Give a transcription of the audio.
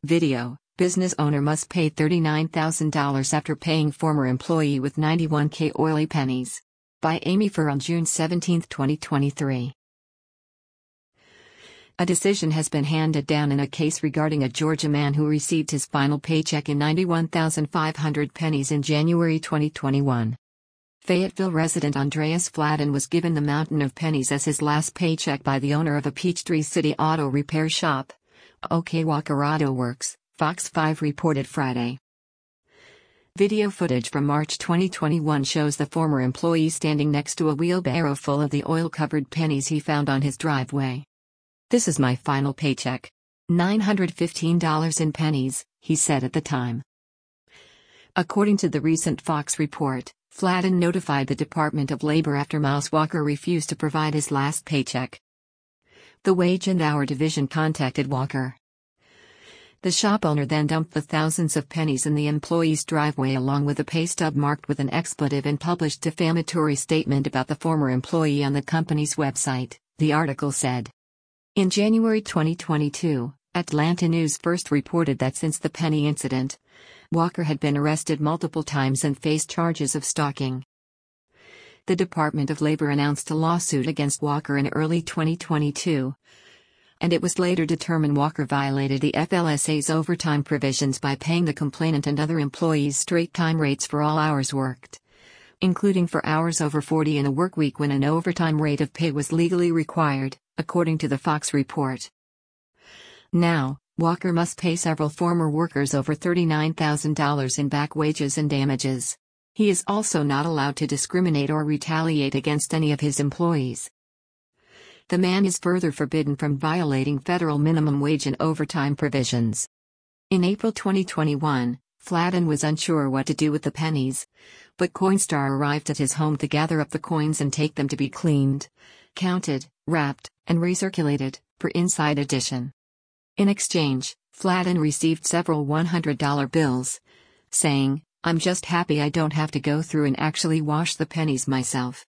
Video: business owner must pay $39,000 after paying former employee with 91K oily pennies. By Amy Furr on June 17, 2023. A decision has been handed down in a case regarding a Georgia man who received his final paycheck in 91,500 pennies in January 2021. Fayetteville resident Andreas Fladden was given the mountain of pennies as his last paycheck by the owner of a Peachtree City auto repair shop. OK Walker Auto Works, Fox 5 reported Friday. Video footage from March 2021 shows the former employee standing next to a wheelbarrow full of the oil-covered pennies he found on his driveway. "This is my final paycheck. $915 in pennies," he said at the time. According to the recent Fox report, Fladden notified the Department of Labor after Miles Walker refused to provide his last paycheck. The Wage and Hour Division contacted Walker. The shop owner then dumped the thousands of pennies in the employee's driveway along with a pay stub marked with an expletive and published defamatory statement about the former employee on the company's website, the article said. In January 2022, Atlanta News first reported that since the penny incident, Walker had been arrested multiple times and faced charges of stalking. The Department of Labor announced a lawsuit against Walker in early 2022. And it was later determined Walker violated the FLSA's overtime provisions by paying the complainant and other employees straight time rates for all hours worked, including for hours over 40 in a workweek when an overtime rate of pay was legally required, according to the Fox report. Now, Walker must pay several former workers over $39,000 in back wages and damages. He is also not allowed to discriminate or retaliate against any of his employees. The man is further forbidden from violating federal minimum wage and overtime provisions. In April 2021, Fladden was unsure what to do with the pennies, but Coinstar arrived at his home to gather up the coins and take them to be cleaned, counted, wrapped, and recirculated, per Inside Edition. In exchange, Fladden received several $100 bills, saying, "I'm just happy I don't have to go through and actually wash the pennies myself."